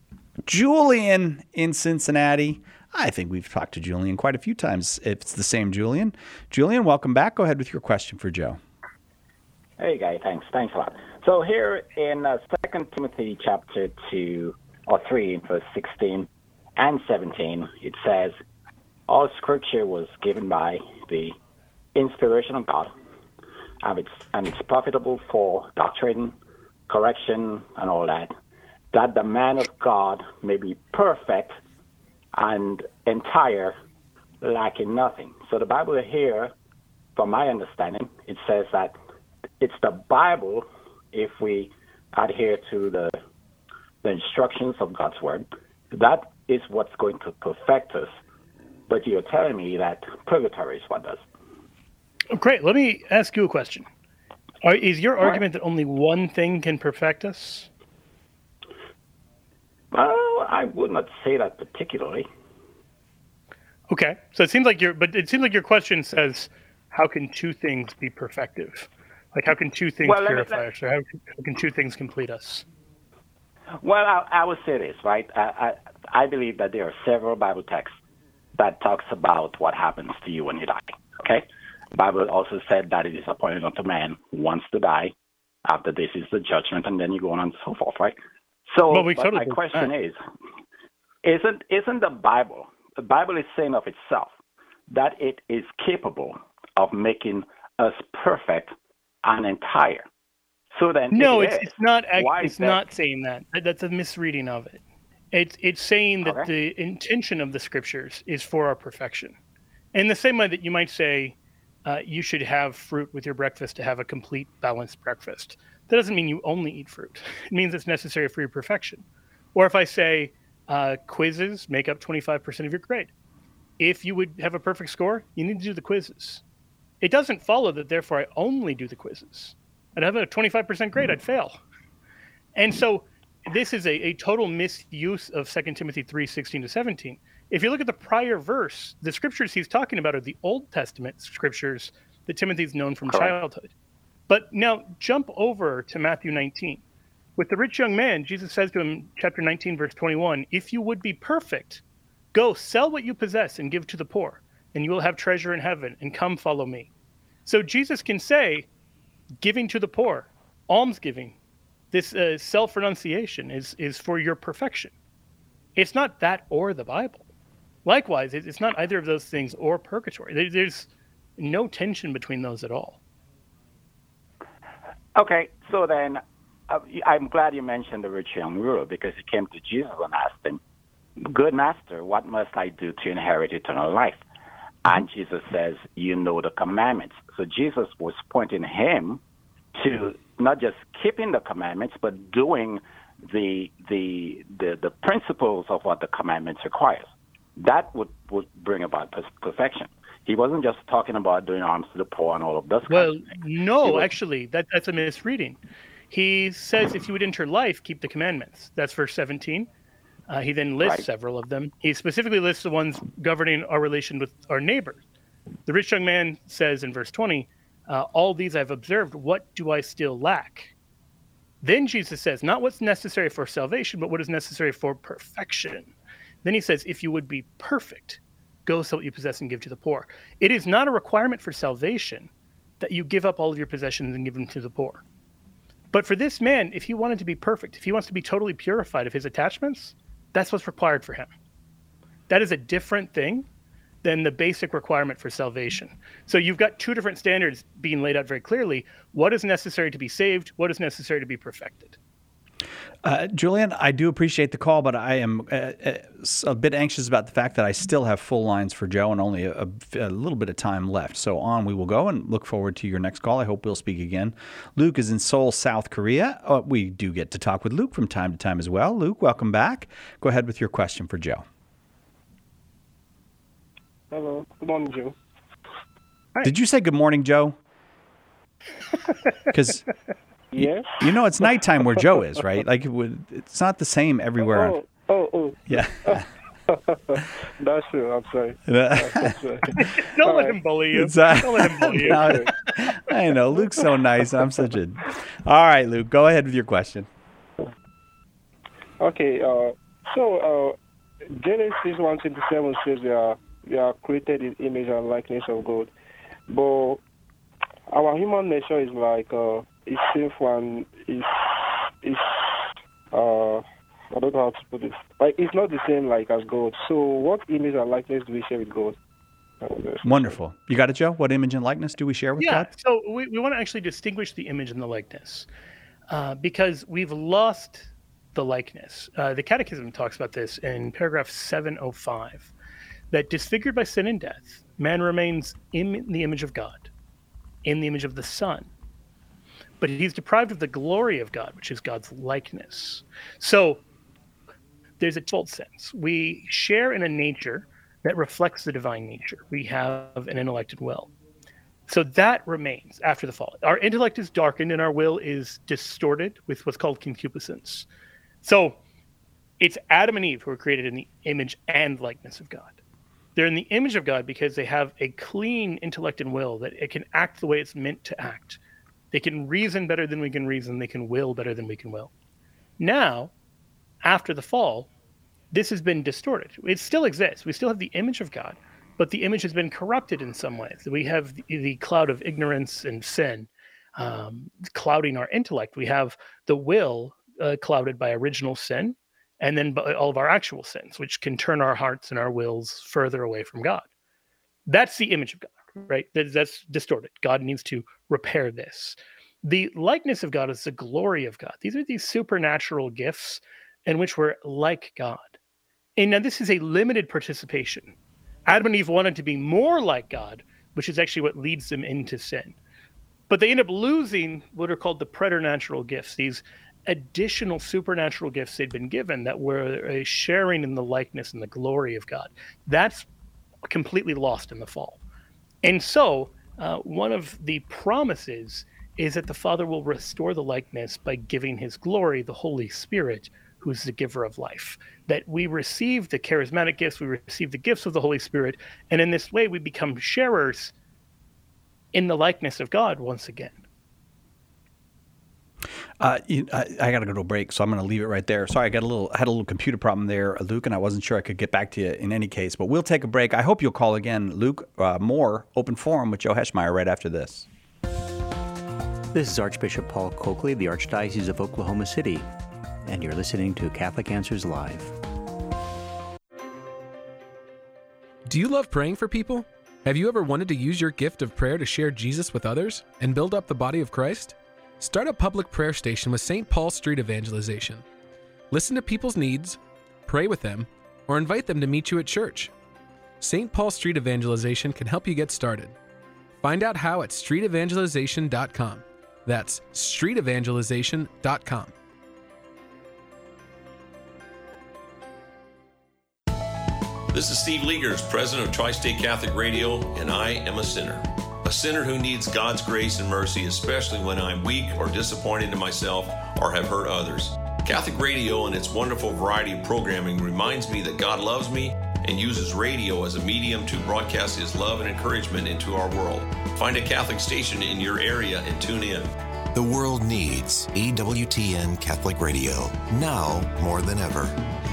Julian in Cincinnati. I think we've talked to Julian quite a few times. If it's the same Julian. Julian, welcome back. Go ahead with your question for Joe. Hey, guy. Thanks. Thanks a lot. So here in uh, Second Timothy chapter two or three, verse sixteen and seventeen, it says, all Scripture was given by the inspiration of God, and it's, and it's profitable for doctrine, correction, and all that, that the man of God may be perfect and entire, lacking nothing. So the Bible here, from my understanding, it says that it's the Bible, if we adhere to the the instructions of God's Word, that is what's going to perfect us. But you're telling me that purgatory is what does. Oh, great. Let me ask you a question. Are, is your All argument right. that only one thing can perfect us? Well, I would not say that particularly. Okay. So it seems like your, but it seems like your question says, how can two things be perfective? Like, how can two things well, purify me, us? Or how, how can two things complete us? Well, I, I would say this, right? I, I I believe that there are several Bible texts that talks about what happens to you when you die. Okay, the Bible also said that it is appointed unto man who wants to die. After this is the judgment, and then you go on and so forth, right? So, well, we totally my question that. is, isn't isn't the Bible? The Bible is saying of itself that it is capable of making us perfect and entire. So then, no, it it's, is, it's not. It's that? not saying that. That's a misreading of it. It's it's saying that okay. the intention of the Scriptures is for our perfection. In the same way that you might say uh, you should have fruit with your breakfast to have a complete, balanced breakfast. That doesn't mean you only eat fruit. It means it's necessary for your perfection. Or if I say uh, quizzes make up twenty-five percent of your grade, if you would have a perfect score, you need to do the quizzes. It doesn't follow that, therefore, I only do the quizzes. I'd have a twenty-five percent grade, I'd fail. And so this is a, a total misuse of Second Timothy three, sixteen to seventeen. If you look at the prior verse, the scriptures he's talking about are the Old Testament scriptures that Timothy's known from Correct. childhood. But now jump over to Matthew nineteen. With the rich young man, Jesus says to him, chapter nineteen, verse twenty-one, if you would be perfect, go sell what you possess and give to the poor, and you will have treasure in heaven, and come follow me. So Jesus can say, giving to the poor, almsgiving, this uh, self-renunciation is, is for your perfection. It's not that or the Bible. Likewise, it's not either of those things or purgatory. There's no tension between those at all. Okay, so then uh, I'm glad you mentioned the rich young ruler, because he came to Jesus and asked him, good master, what must I do to inherit eternal life? And Jesus says, you know the commandments. So Jesus was pointing him to not just keeping the commandments, but doing the the the, the principles of what the commandments requires. That would, would bring about per- perfection. He wasn't just talking about doing alms to the poor and all of those well, kinds of things. no, was, actually, that that's a misreading. He says if you would enter life, keep the commandments. That's verse seventeen. Uh, he then lists Right. several of them. He specifically lists the ones governing our relation with our neighbors. The rich young man says in verse twenty, uh, all these I've observed, what do I still lack? Then Jesus says, not what's necessary for salvation, but what is necessary for perfection. Then he says, if you would be perfect, go sell what you possess and give to the poor. It is not a requirement for salvation that you give up all of your possessions and give them to the poor. But for this man, if he wanted to be perfect, if he wants to be totally purified of his attachments, that's what's required for him. That is a different thing than the basic requirement for salvation. So you've got two different standards being laid out very clearly. What is necessary to be saved? What is necessary to be perfected? Uh, Julian, I do appreciate the call, but I am uh, a bit anxious about the fact that I still have full lines for Joe and only a, a little bit of time left. So on we will go and look forward to your next call. I hope we'll speak again. Luke is in Seoul, South Korea. Uh, we do get to talk with Luke from time to time as well. Luke, welcome back. Go ahead with your question for Joe. Hello. Good morning, Joe. Hi. Did you say good morning, Joe? Because... Yes. You know, it's nighttime where Joe is, right? Like, it would, it's not the same everywhere. Oh, oh, oh. Yeah. That's true. I'm sorry. That's sorry. Don't All let right. him bully you. It's, uh, Don't let him bully you. no, I know. Luke's so nice. I'm such a... All right, Luke, go ahead with your question. Okay. Uh, so, uh, Genesis one twenty-seven says we are, we are created in image and likeness of God. But our human nature is like... Uh, It's sinful and it's, it's uh, I don't know how to put it. Like, it's not the same like as God. So what image and likeness do we share with God? Wonderful. You got it, Joe? What image and likeness do we share with Yeah, God? so we, we want to actually distinguish the image and the likeness uh, because we've lost the likeness. Uh, the Catechism talks about this in paragraph seven oh five, that disfigured by sin and death, man remains in the image of God, in the image of the Son. But he's deprived of the glory of God, which is God's likeness. So there's a twofold sense. We share in a nature that reflects the divine nature. We have an intellect and will. So that remains after the fall. Our intellect is darkened and our will is distorted with what's called concupiscence. So it's Adam and Eve who are created in the image and likeness of God. They're in the image of God because they have a clean intellect and will that it can act the way it's meant to act. They can reason better than we can reason. They can will better than we can will. Now, after the fall, this has been distorted. It still exists. We still have the image of God, but the image has been corrupted in some ways. We have the, the cloud of ignorance and sin um, clouding our intellect. We have the will uh, clouded by original sin, and then by all of our actual sins, which can turn our hearts and our wills further away from God. That's the image of God. Right? That's distorted. God needs to repair this. The likeness of God is the glory of God. These are these supernatural gifts in which we're like God. And now this is a limited participation. Adam and Eve wanted to be more like God, which is actually what leads them into sin. But they end up losing what are called the preternatural gifts, these additional supernatural gifts they'd been given that were a sharing in the likeness and the glory of God. That's completely lost in the fall. And so uh, one of the promises is that the Father will restore the likeness by giving his glory, the Holy Spirit, who's the giver of life. That we receive the charismatic gifts, we receive the gifts of the Holy Spirit, and in this way we become sharers in the likeness of God once again. Uh, you, I, I got to go to a break, so I'm going to leave it right there. Sorry, I got a little, I had a little computer problem there, Luke, and I wasn't sure I could get back to you in any case. But we'll take a break. I hope you'll call again, Luke. Uh, more Open Forum with Joe Heschmeyer right after this. This is Archbishop Paul Coakley of the Archdiocese of Oklahoma City, and you're listening to Catholic Answers Live. Do you love praying for people? Have you ever wanted to use your gift of prayer to share Jesus with others and build up the body of Christ? Start a public prayer station with Saint Paul Street Evangelization. Listen to people's needs, pray with them, or invite them to meet you at church. Saint Paul Street Evangelization can help you get started. Find out how at street evangelization dot com. That's street evangelization dot com. This is Steve Liegers, president of Tri-State Catholic Radio, and I am a sinner. A sinner who needs God's grace and mercy, especially when I'm weak or disappointed in myself or have hurt others. Catholic Radio and its wonderful variety of programming reminds me that God loves me and uses radio as a medium to broadcast his love and encouragement into our world. Find a Catholic station in your area and tune in. The world needs E W T N Catholic Radio, now more than ever.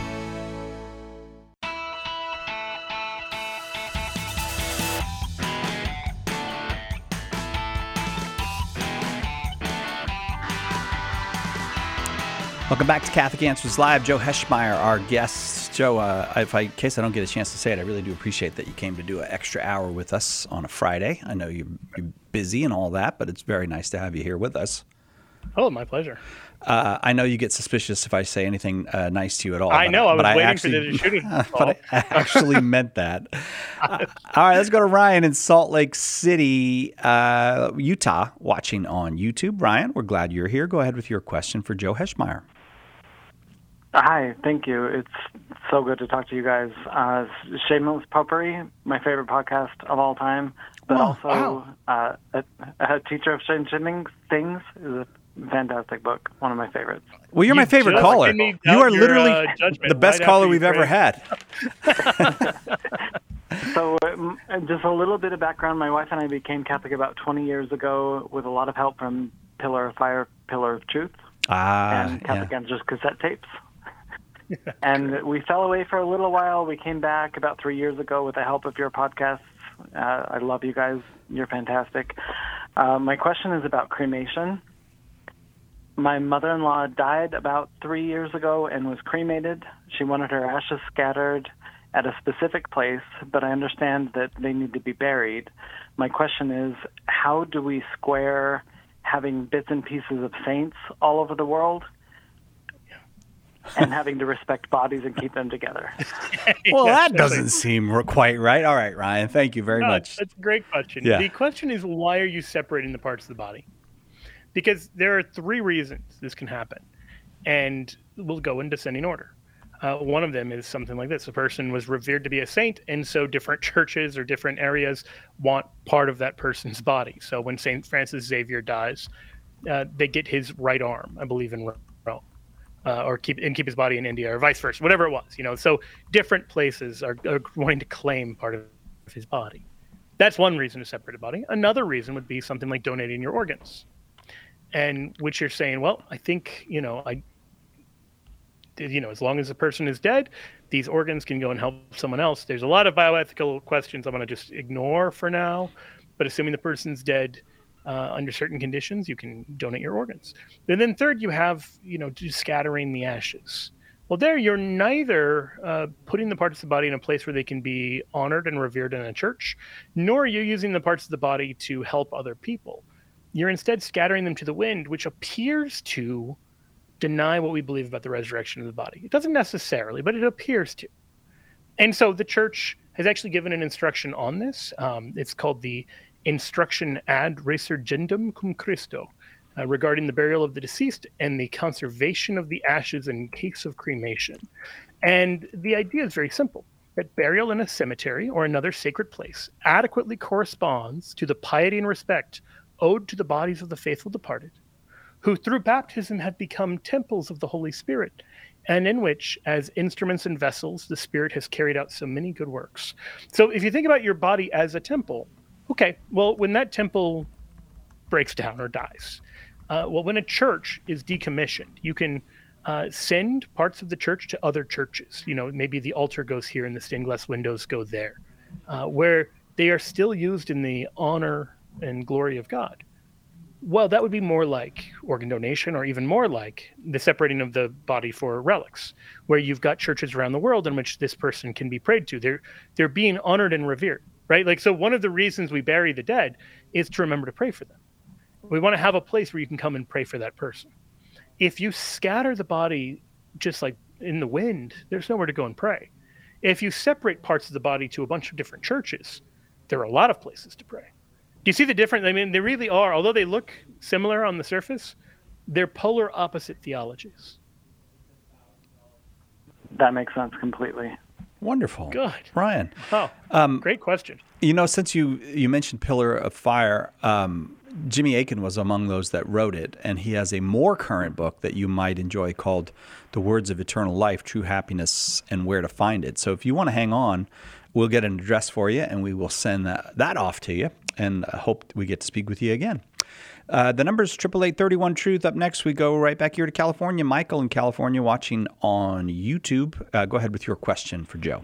Welcome back to Catholic Answers Live. Joe Heschmeyer, our guest. Joe, uh, if I, in case I don't get a chance to say it, I really do appreciate that you came to do an extra hour with us on a Friday. I know you're, you're busy and all that, but it's very nice to have you here with us. Oh, my pleasure. Uh, I know you get suspicious if I say anything uh, nice to you at all. I know. I was but waiting I actually, for the shooting. But I actually meant that. Uh, all right, let's go to Ryan in Salt Lake City, uh, Utah, watching on YouTube. Ryan, we're glad you're here. Go ahead with your question for Joe Heschmeyer. Hi, thank you. It's so good to talk to you guys. Uh, Shameless Popery, my favorite podcast of all time, but oh, also wow. uh, a, a Teacher of Strange Things is a fantastic book, one of my favorites. Well, you're you my favorite caller. You are literally your, uh, the best right caller we've ever had. So um, just a little bit of background. My wife and I became Catholic about twenty years ago with a lot of help from Pillar of Fire, Pillar of Truth, ah, and Catholic yeah. Answers cassette tapes. And we fell away for a little while. We came back about three years ago with the help of your podcasts. Uh, I love you guys. You're fantastic. Uh, my question is about cremation. My mother-in-law died about three years ago and was cremated. She wanted her ashes scattered at a specific place, but I understand that they need to be buried. My question is, how do we square having bits and pieces of saints all over the world and having to respect bodies and keep them together? Well, that doesn't seem quite right. All right, Ryan, thank you very no, much. That's a great question. Yeah. The question is, why are you separating the parts of the body? Because there are three reasons this can happen, and we'll go in descending order. Uh, one of them is something like this. A person was revered to be a saint, and so different churches or different areas want part of that person's body. So when Saint Francis Xavier dies, uh, they get his right arm, I believe, in Rome, uh, or keep and keep his body in India, or vice versa, whatever it was. You know, so different places are, are wanting to claim part of his body. That's one reason to separate a body. Another reason would be something like donating your organs, and which you're saying, well, I think, you know, I. you know, as long as the person is dead, these organs can go and help someone else. There's a lot of bioethical questions I'm going to just ignore for now, but assuming the person's dead uh, under certain conditions, you can donate your organs. And then third, you have, you know, just scattering the ashes. Well, there you're neither uh, putting the parts of the body in a place where they can be honored and revered in a church, nor are you using the parts of the body to help other people. You're instead scattering them to the wind, which appears to deny what we believe about the resurrection of the body. It doesn't necessarily, but it appears to. And so the church has actually given an instruction on this. Um, it's called the Instruction Ad Resurgendum Cum Christo, uh, regarding the burial of the deceased and the conservation of the ashes in case of cremation. And the idea is very simple, that burial in a cemetery or another sacred place adequately corresponds to the piety and respect owed to the bodies of the faithful departed, who through baptism have become temples of the Holy Spirit, and in which, as instruments and vessels, the Spirit has carried out so many good works. So if you think about your body as a temple, okay, well, when that temple breaks down or dies, uh, well, when a church is decommissioned, you can uh, send parts of the church to other churches. You know, maybe the altar goes here and the stained glass windows go there, uh, where they are still used in the honor and glory of God. Well, that would be more like organ donation, or even more like the separating of the body for relics, where you've got churches around the world in which this person can be prayed to. They're they're being honored and revered, right? Like, so one of the reasons we bury the dead is to remember to pray for them. We want to have a place where you can come and pray for that person. If you scatter the body just like in the wind, there's nowhere to go and pray. If you separate parts of the body to a bunch of different churches, there are a lot of places to pray. Do you see the difference? I mean, they really are, although they look similar on the surface, they're polar opposite theologies. That makes sense completely. Wonderful. Good. Brian. Oh, Um, great question. You know, since you, you mentioned Pillar of Fire, um, Jimmy Akin was among those that wrote it, and he has a more current book that you might enjoy called The Words of Eternal Life, True Happiness and Where to Find It. So if you want to hang on, we'll get an address for you, and we will send that, that off to you, and I hope we get to speak with you again. Uh, the number is eight eight eight, three one, truth. Up next, we go right back here to California. Michael in California watching on YouTube. Uh, go ahead with your question for Joe.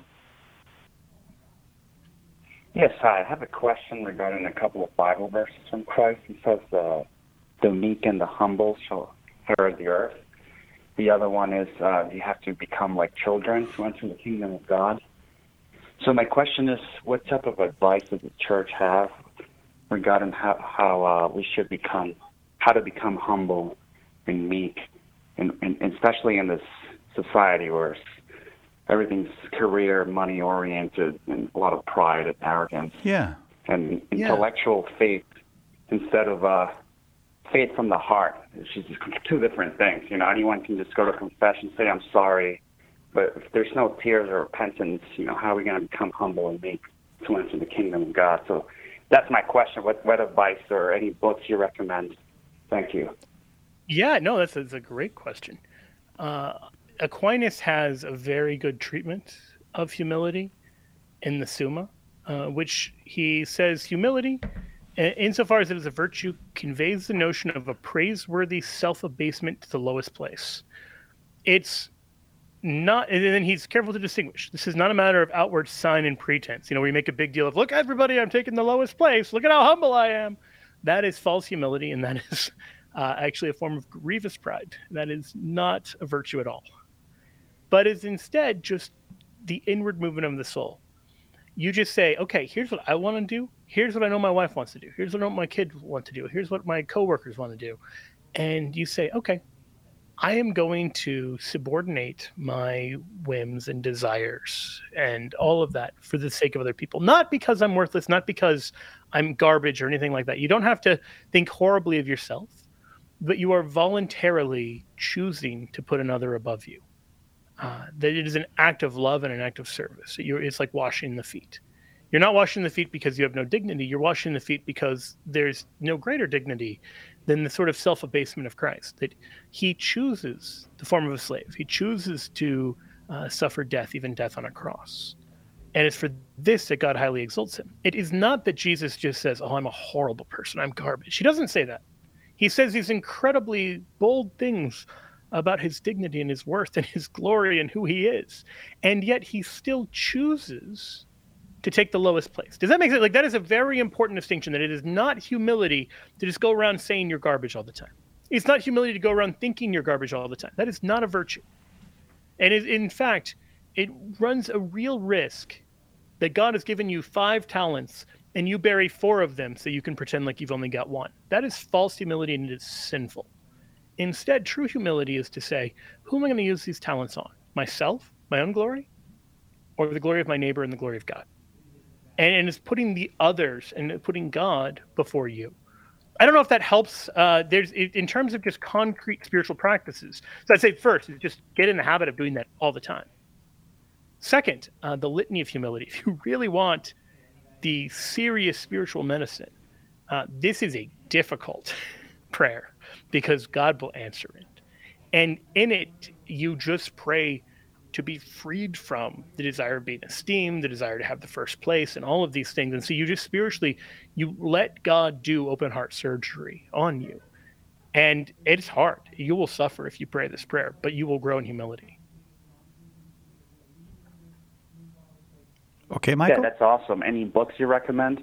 Yes, hi. I have a question regarding a couple of Bible verses from Christ. He says, uh, the meek and the humble shall inherit the earth. The other one is uh, you have to become like children to enter the kingdom of God. So my question is, what type of advice does the church have regarding how, how uh, we should become, how to become humble and meek, and, and especially in this society where everything's career, money-oriented, and a lot of pride and arrogance. Yeah. And intellectual faith instead of uh, faith from the heart. It's just two different things. You know, anyone can just go to confession, say, I'm sorry, but if there's no tears or repentance, you know, how are we going to become humble and meek to enter the kingdom of God? So that's my question. What, what advice or any books you recommend? Thank you. Yeah, no, that's, that's a great question. Uh, Aquinas has a very good treatment of humility in the Summa, uh, which he says humility, insofar as it is a virtue, conveys the notion of a praiseworthy self-abasement to the lowest place. It's not, and then he's careful to distinguish. This is not a matter of outward sign and pretense. You know, we make a big deal of, look, everybody, I'm taking the lowest place. Look at how humble I am. That is false humility, and that is uh, actually a form of grievous pride. That is not a virtue at all, but is instead just the inward movement of the soul. You just say, okay, here's what I want to do. Here's what I know my wife wants to do. Here's what I know my kids want to do. Here's what my coworkers want to do. And you say, okay, I am going to subordinate my whims and desires and all of that for the sake of other people. Not because I'm worthless, not because I'm garbage or anything like that. You don't have to think horribly of yourself, but you are voluntarily choosing to put another above you. Uh, that it is an act of love and an act of service. You're, it's like washing the feet. You're not washing the feet because you have no dignity. You're washing the feet because there's no greater dignity than the sort of self-abasement of Christ, that he chooses the form of a slave. He chooses to uh, suffer death, even death on a cross. And it's for this that God highly exalts him. It is not that Jesus just says, oh, I'm a horrible person, I'm garbage. He doesn't say that. He says these incredibly bold things about his dignity and his worth and his glory and who he is. And yet he still chooses to take the lowest place. Does that make sense? Like, that is a very important distinction, that it is not humility to just go around saying you're garbage all the time. It's not humility to go around thinking you're garbage all the time. That is not a virtue. And it, in fact, it runs a real risk that God has given you five talents and you bury four of them so you can pretend like you've only got one. That is false humility, and it is sinful. Instead, true humility is to say, who am I going to use these talents on? Myself, my own glory, or the glory of my neighbor and the glory of God? And, and it's putting the others and putting God before you. I don't know if that helps. Uh, there's in terms of just concrete spiritual practices. So I'd say first, is just get in the habit of doing that all the time. Second, uh, the litany of humility. If you really want the serious spiritual medicine, uh, this is a difficult prayer, because God will answer it. And in it, you just pray to be freed from the desire of being esteemed, the desire to have the first place, and all of these things. And so you just spiritually, you let God do open heart surgery on you. And it's hard. You will suffer if you pray this prayer, but you will grow in humility. Okay, Michael? Yeah, that's awesome. Any books you recommend?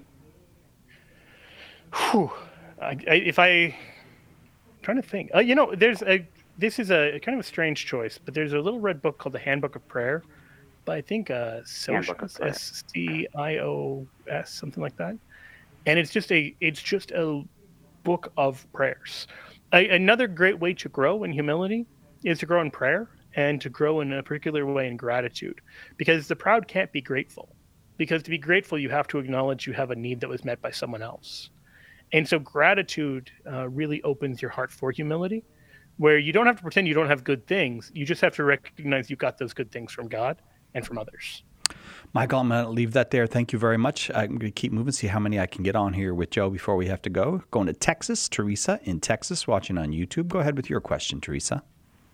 Whew. I, I, if I... I'm trying to think. Uh, you know, there's a... This is a kind of a strange choice, but there's a little red book called The Handbook of Prayer by, I think, uh, Scios, S C I O S, something like that. And it's just a it's just a book of prayers. A, another great way to grow in humility is to grow in prayer and to grow in a particular way in gratitude, because the proud can't be grateful. Because to be grateful, you have to acknowledge you have a need that was met by someone else. And so gratitude uh, really opens your heart for humility, where you don't have to pretend you don't have good things. You just have to recognize you've got those good things from God and from others. Michael, I'm going to leave that there. Thank you very much. I'm going to keep moving, see how many I can get on here with Joe before we have to go. Going to Texas, Teresa in Texas, watching on YouTube. Go ahead with your question, Teresa.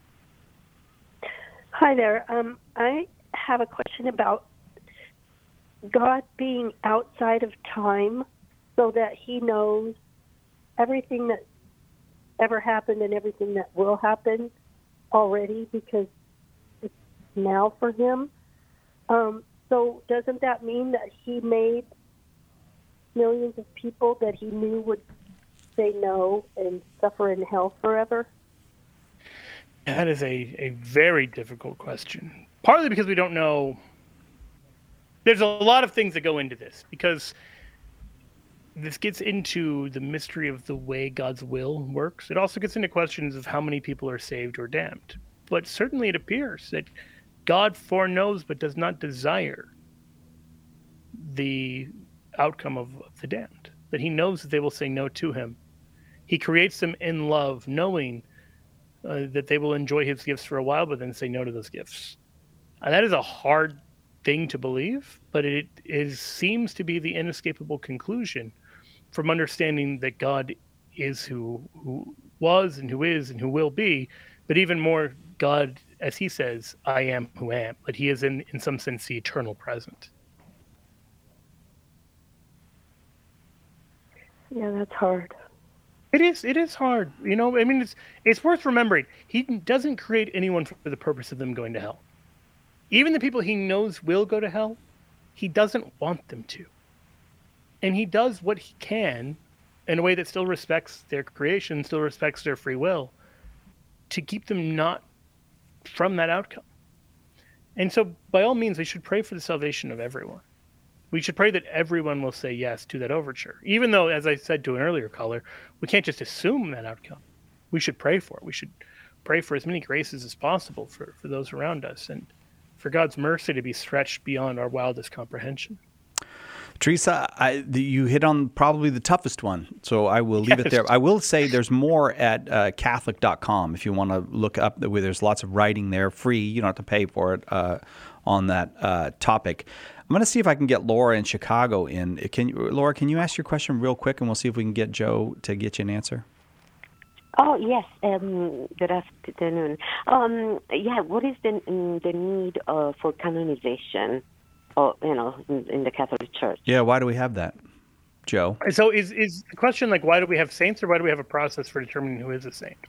Hi there. Um, I have a question about God being outside of time so that he knows everything that ever happened and everything that will happen already because it's now for him. Um, so doesn't that mean that he made millions of people that he knew would say no and suffer in hell forever? That is a, a very difficult question. Partly because we don't know. There's a lot of things that go into this because this gets into the mystery of the way God's will works. It also gets into questions of how many people are saved or damned. But certainly it appears that God foreknows but does not desire the outcome of the damned, that he knows that they will say no to him. He creates them in love, knowing uh, that they will enjoy his gifts for a while, but then say no to those gifts. And that is a hard thing to believe, but it is seems to be the inescapable conclusion from understanding that God is who who was and who is and who will be, but even more, God, as he says, I am who am, but he is in, in some sense the eternal present. Yeah, that's hard. It is. It is hard. You know, I mean, it's it's worth remembering. He doesn't create anyone for the purpose of them going to hell. Even the people he knows will go to hell, he doesn't want them to. And he does what he can in a way that still respects their creation, still respects their free will, to keep them not from that outcome. And so, by all means, we should pray for the salvation of everyone. We should pray that everyone will say yes to that overture. Even though, as I said to an earlier caller, we can't just assume that outcome. We should pray for it. We should pray for as many graces as possible for, for those around us and for God's mercy to be stretched beyond our wildest comprehension. Teresa, I, the, you hit on probably the toughest one, so I will leave Yes. it there. I will say there's more at uh, Catholic dot com if you want to look up. Where there's lots of writing there, free. You don't have to pay for it uh, on that uh, topic. I'm going to see if I can get Laura in Chicago in. Can you, Laura, can you ask your question real quick, and we'll see if we can get Joe to get you an answer? Oh, yes. Um, good afternoon. Um, yeah, what is the the need uh, for canonization, or, you know, in, in the Catholic Church? Yeah, why do we have that, Joe? So is, is the question like, why do we have saints, or why do we have a process for determining who is a saint?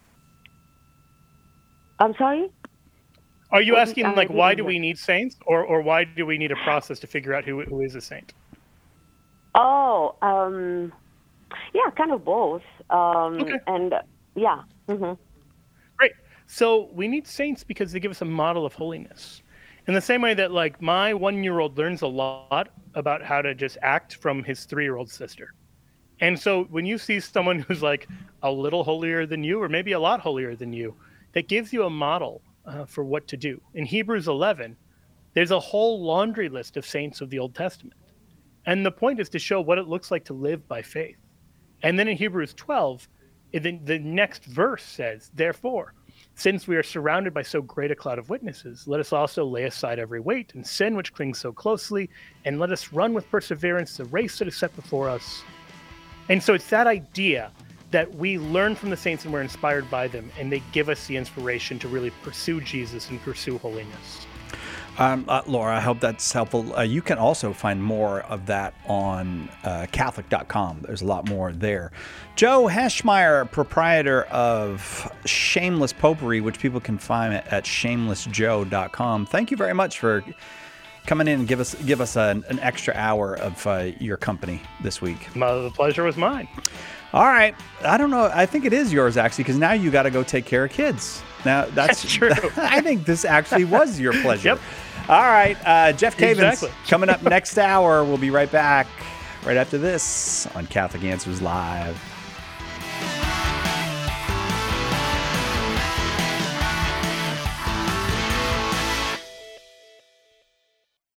I'm sorry? Are you What asking, is- like, uh, why do we need saints, or, or why do we need a process to figure out who who is a saint? Oh, um, yeah, kind of both. Um, Okay. And, uh, yeah. Mm-hmm. Great. So we need saints because they give us a model of holiness. In the same way that, like, my one-year-old learns a lot about how to just act from his three-year-old sister. And so when you see someone who's, like, a little holier than you, or maybe a lot holier than you, that gives you a model uh, for what to do. In Hebrews eleven, there's a whole laundry list of saints of the Old Testament. And the point is to show what it looks like to live by faith. And then in Hebrews twelve, the, the next verse says, therefore, since we are surrounded by so great a cloud of witnesses, let us also lay aside every weight and sin which clings so closely, and let us run with perseverance the race that is set before us. And so it's that idea that we learn from the saints and we're inspired by them, and they give us the inspiration to really pursue Jesus and pursue holiness. Um, uh, Laura, I hope that's helpful. Uh, you can also find more of that on uh, Catholic dot com. There's a lot more there. Joe Heschmeyer, proprietor of Shameless Popery, which people can find at shameless joe dot com. Thank you very much for coming in and give us give us an, an extra hour of uh, your company this week. The pleasure was mine. All right. I don't know. I think it is yours, actually, because now you got to go take care of kids. Now, that's, That's true. I think this actually was your pleasure. Yep. All right. Uh, Jeff Cavins Exactly. coming up next hour. We'll be right back right after this on Catholic Answers Live.